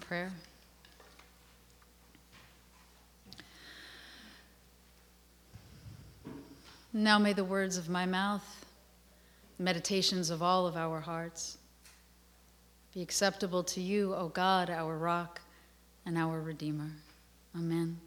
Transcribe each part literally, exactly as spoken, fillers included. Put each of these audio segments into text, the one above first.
prayer. Now may the words of my mouth, the meditations of all of our hearts, be acceptable to you, O God, our rock and our Redeemer. Amen.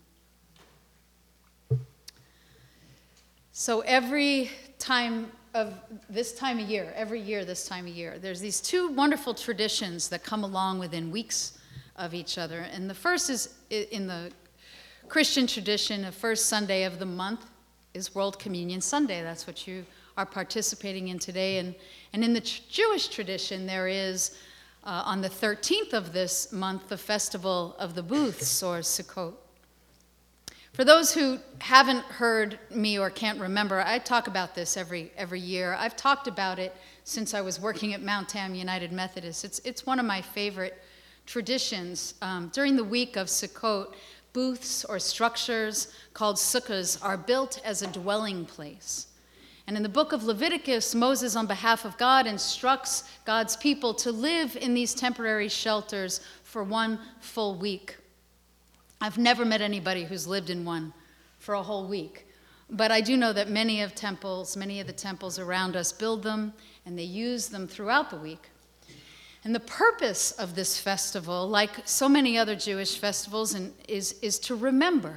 So every time of this time of year, every year this time of year, there's these two wonderful traditions that come along within weeks of each other. And the first is in the Christian tradition, the first Sunday of the month is World Communion Sunday. That's what you are participating in today. And, and in the tr- Jewish tradition, there is uh, on the thirteenth of this month, the festival of the booths, or Sukkot. For those who haven't heard me or can't remember, I talk about this every every year. I've talked about it since I was working at Mount Tam United Methodist. It's, it's one of my favorite traditions. Um, during the week of Sukkot, booths or structures called sukkahs are built as a dwelling place. And in the book of Leviticus, Moses, on behalf of God, instructs God's people to live in these temporary shelters for one full week. I've never met anybody who's lived in one for a whole week. But I do know that many of temples, many of the temples around us build them, and they use them throughout the week. And the purpose of this festival, like so many other Jewish festivals, and is, is to remember.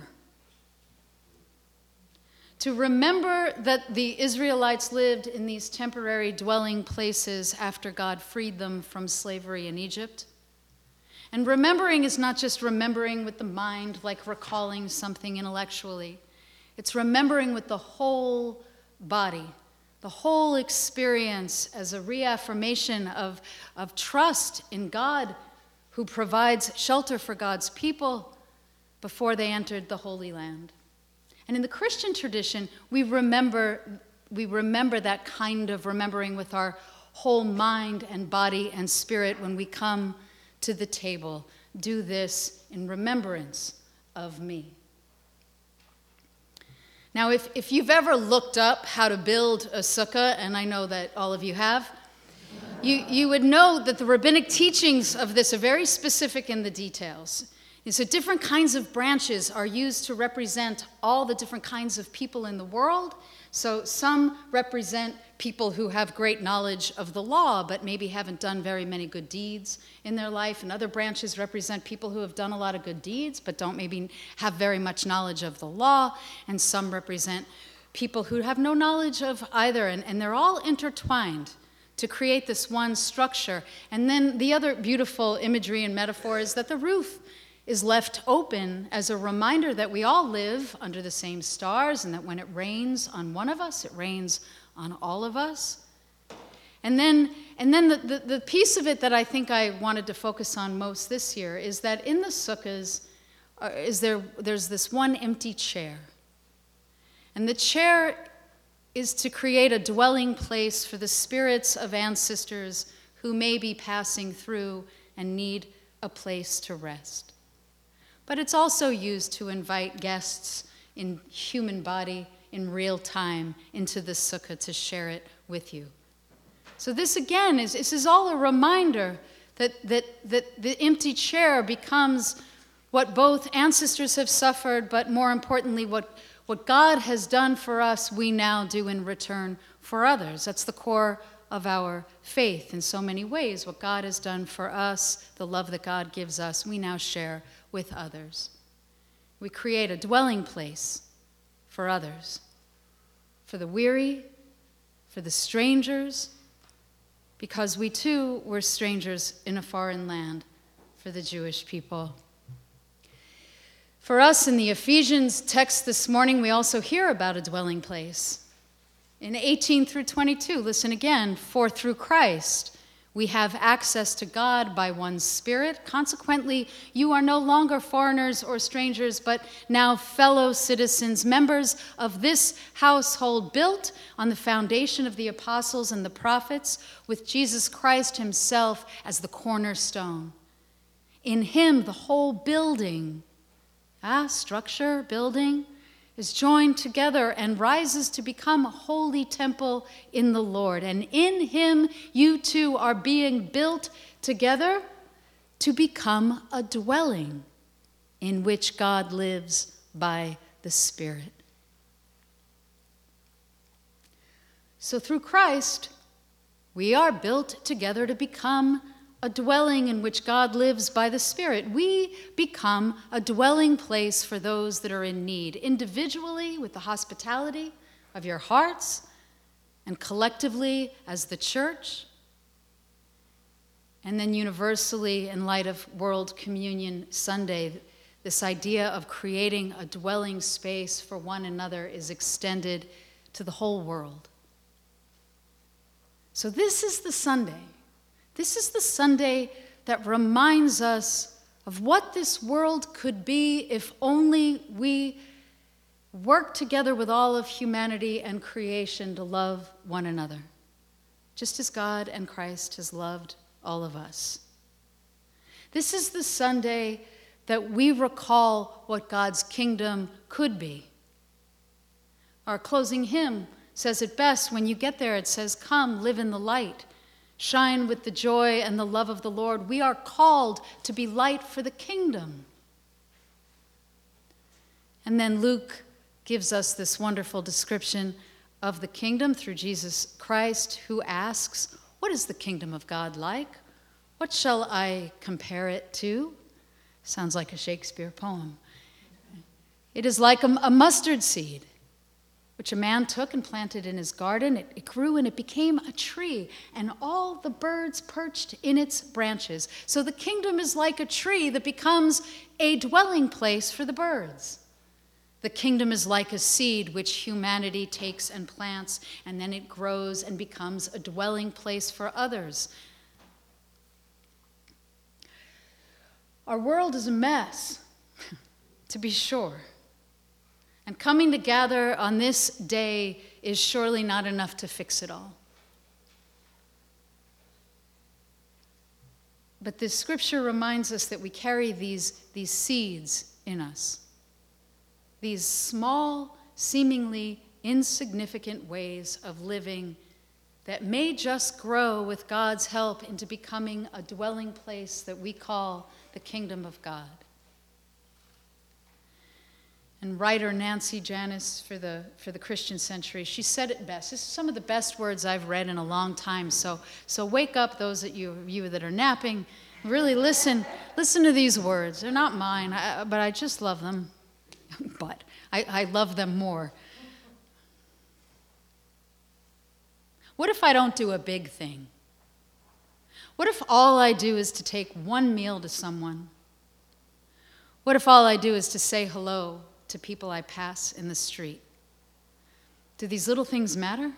To remember that the Israelites lived in these temporary dwelling places after God freed them from slavery in Egypt. And remembering is not just remembering with the mind, like recalling something intellectually. It's remembering with the whole body, the whole experience as a reaffirmation of, of trust in God, who provides shelter for God's people before they entered the Holy Land. And in the Christian tradition, we remember, we remember that kind of remembering with our whole mind and body and spirit when we come to the table. Do this in remembrance of me. Now, if, if you've ever looked up how to build a sukkah, and I know that all of you have, you, you would know that the rabbinic teachings of this are very specific in the details. And so different kinds of branches are used to represent all the different kinds of people in the world. So some represent people who have great knowledge of the law, but maybe haven't done very many good deeds in their life. And other branches represent people who have done a lot of good deeds, but don't maybe have very much knowledge of the law. And some represent people who have no knowledge of either. And, and they're all intertwined to create this one structure. And then the other beautiful imagery and metaphor is that the roof is left open as a reminder that we all live under the same stars, and that when it rains on one of us, it rains on all of us. And then, and then the, the, the piece of it that I think I wanted to focus on most this year is that in the sukkahs, uh, is there, there's this one empty chair. And the chair is to create a dwelling place for the spirits of ancestors who may be passing through and need a place to rest. But it's also used to invite guests in human body in real time into the sukkah to share it with you. So this again is this is all a reminder that that that the empty chair becomes what both ancestors have suffered, but more importantly, what, what God has done for us, we now do in return for others. That's the core of our faith in so many ways. What God has done for us, the love that God gives us, we now share with others. We create a dwelling place for others, for the weary, for the strangers, because we too were strangers in a foreign land for the Jewish people. For us in the Ephesians text this morning, we also hear about a dwelling place. In eighteen through twenty-two, listen again, for through Christ, we have access to God by one Spirit. Consequently, you are no longer foreigners or strangers, but now fellow citizens, members of this household built on the foundation of the apostles and the prophets, with Jesus Christ himself as the cornerstone. In him, the whole building, ah, structure, building, is joined together and rises to become a holy temple in the Lord. And in him, you two are being built together to become a dwelling in which God lives by the Spirit. So through Christ, we are built together to become a dwelling in which God lives by the Spirit. We become a dwelling place for those that are in need, individually with the hospitality of your hearts, and collectively as the church, and then universally in light of World Communion Sunday. This idea of creating a dwelling space for one another is extended to the whole world. So this is the Sunday. This is the Sunday that reminds us of what this world could be if only we worked together with all of humanity and creation to love one another, just as God and Christ has loved all of us. This is the Sunday that we recall what God's kingdom could be. Our closing hymn says it best. When you get there, it says, "Come, live in the light. Shine with the joy and the love of the Lord." We are called to be light for the kingdom. And then Luke gives us this wonderful description of the kingdom through Jesus Christ, who asks, "What is the kingdom of God like? What shall I compare it to?" Sounds like a Shakespeare poem. "It is like a, a mustard seed, which a man took and planted in his garden. It, it grew and it became a tree, and all the birds perched in its branches." So the kingdom is like a tree that becomes a dwelling place for the birds. The kingdom is like a seed which humanity takes and plants, and then it grows and becomes a dwelling place for others. Our world is a mess, to be sure. And coming together on this day is surely not enough to fix it all. But this scripture reminds us that we carry these, these seeds in us, these small, seemingly insignificant ways of living that may just grow with God's help into becoming a dwelling place that we call the kingdom of God. And writer Nancy Janus for the, for the Christian Century, she said it best. This is some of the best words I've read in a long time. So, so wake up, those of you, you that are napping. Really listen, listen to these words. They're not mine, I, but I just love them. But I, I love them more. What if I don't do a big thing? What if all I do is to take one meal to someone? What if all I do is to say hello to people I pass in the street? Do these little things matter?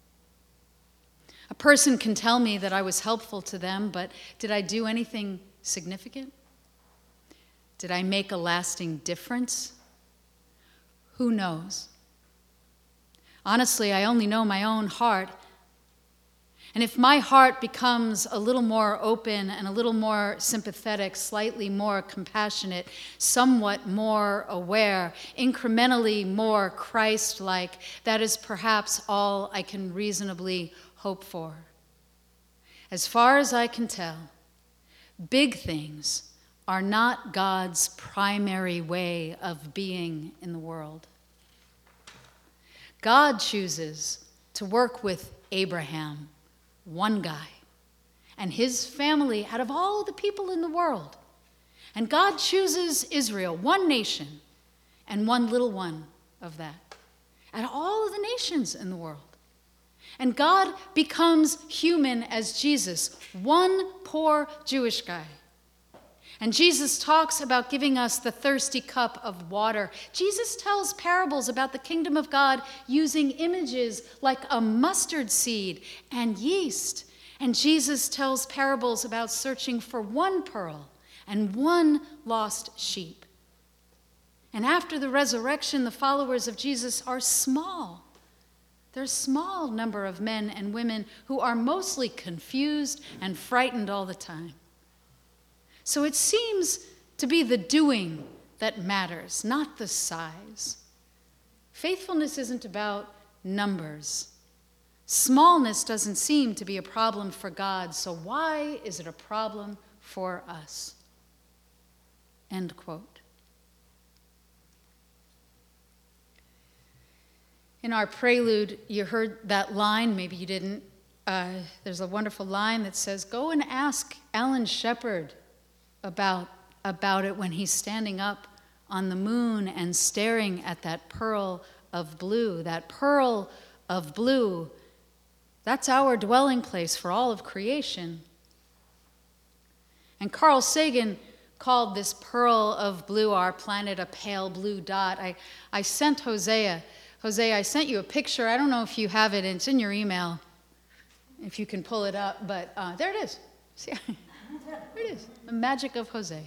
A person can tell me that I was helpful to them, but did I do anything significant? Did I make a lasting difference? Who knows? Honestly, I only know my own heart. And if my heart becomes a little more open and a little more sympathetic, slightly more compassionate, somewhat more aware, incrementally more Christ-like, that is perhaps all I can reasonably hope for. As far as I can tell, big things are not God's primary way of being in the world. God chooses to work with Abraham, one guy, and his family out of all the people in the world. And God chooses Israel, one nation, and one little one of that, out of all of the nations in the world. And God becomes human as Jesus, one poor Jewish guy. And Jesus talks about giving us the thirsty cup of water. Jesus tells parables about the kingdom of God using images like a mustard seed and yeast. And Jesus tells parables about searching for one pearl and one lost sheep. And after the resurrection, the followers of Jesus are small. They're a small number of men and women who are mostly confused and frightened all the time. So it seems to be the doing that matters, not the size. Faithfulness isn't about numbers. Smallness doesn't seem to be a problem for God, so why is it a problem for us. End quote. In our prelude, you heard that line, maybe you didn't. Uh, there's a wonderful line that says, go and ask Alan Shepard about, about it when he's standing up on the moon and staring at that pearl of blue. That pearl of blue, that's our dwelling place for all of creation. And Carl Sagan called this pearl of blue, our planet, a pale blue dot. I, I sent Hosea, Hosea, I sent you a picture. I don't know if you have it, it's in your email, if you can pull it up, but uh, there it is. See, there it is, the magic of Hosea.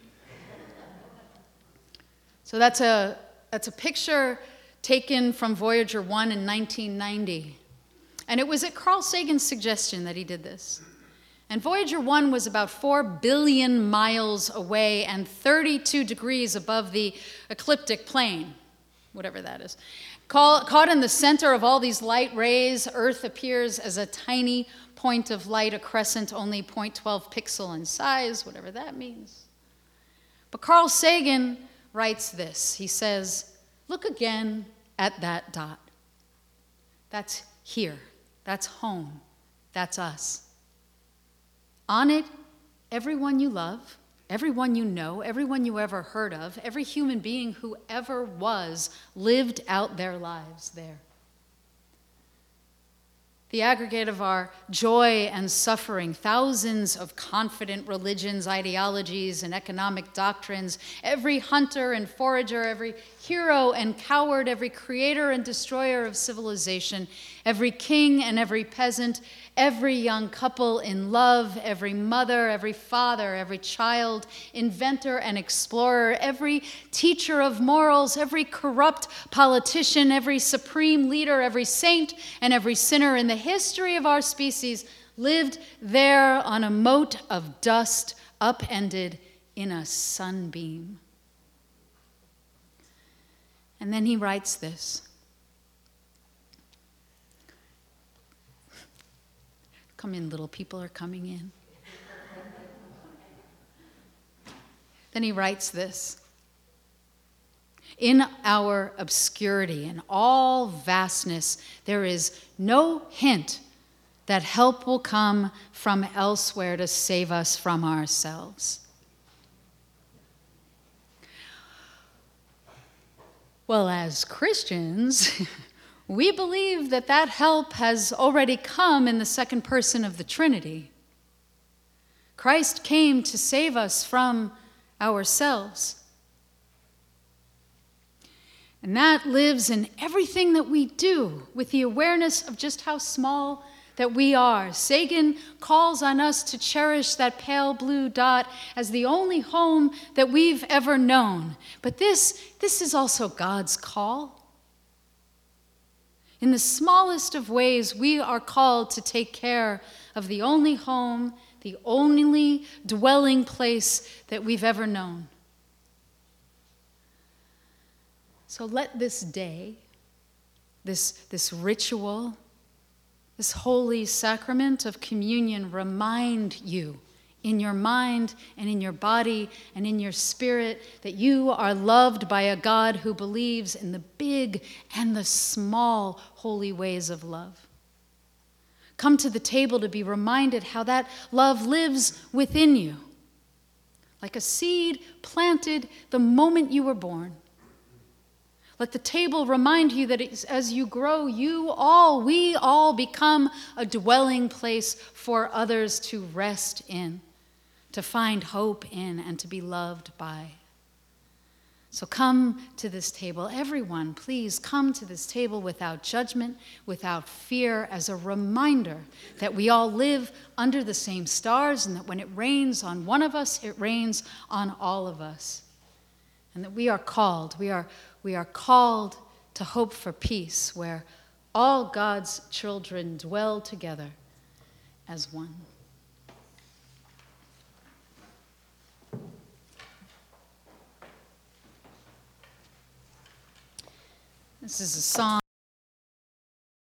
So that's a, that's a picture taken from Voyager one in nineteen ninety. And it was at Carl Sagan's suggestion that he did this. And Voyager one was about four billion miles away and thirty-two degrees above the ecliptic plane, whatever that is. Caught in the center of all these light rays, Earth appears as a tiny point of light, a crescent only zero point one two pixel in size, whatever that means. But Carl Sagan writes this. He says, look again at that dot. That's here. That's home. That's us. On it, everyone you love, everyone you know, everyone you ever heard of, every human being who ever was, lived out their lives there. The aggregate of our joy and suffering, thousands of confident religions, ideologies, and economic doctrines, every hunter and forager, every hero and coward, every creator and destroyer of civilization, every king and every peasant, every young couple in love, every mother, every father, every child, inventor and explorer, every teacher of morals, every corrupt politician, every supreme leader, every saint, and every sinner in the history of our species lived there on a mote of dust upended in a sunbeam. And then he writes this. Come in, little people are coming in. Then he writes this. In our obscurity and all vastness, there is no hint that help will come from elsewhere to save us from ourselves. Well, as Christians, we believe that that help has already come in the second person of the Trinity. Christ came to save us from ourselves. And that lives in everything that we do, with the awareness of just how small that we are. Sagan calls on us to cherish that pale blue dot as the only home that we've ever known. But this, this is also God's call. In the smallest of ways, we are called to take care of the only home, the only dwelling place that we've ever known. So let this day, this, this ritual, this holy sacrament of communion remind you in your mind and in your body and in your spirit that you are loved by a God who believes in the big and the small holy ways of love. Come to the table to be reminded how that love lives within you, like a seed planted the moment you were born. Let the table remind you that as you grow, you all, we all become a dwelling place for others to rest in, to find hope in, and to be loved by. So come to this table. Everyone, please come to this table without judgment, without fear, as a reminder that we all live under the same stars and that when it rains on one of us, it rains on all of us. And that we are called, we are We are called to hope for peace, where all God's children dwell together as one. This is a song.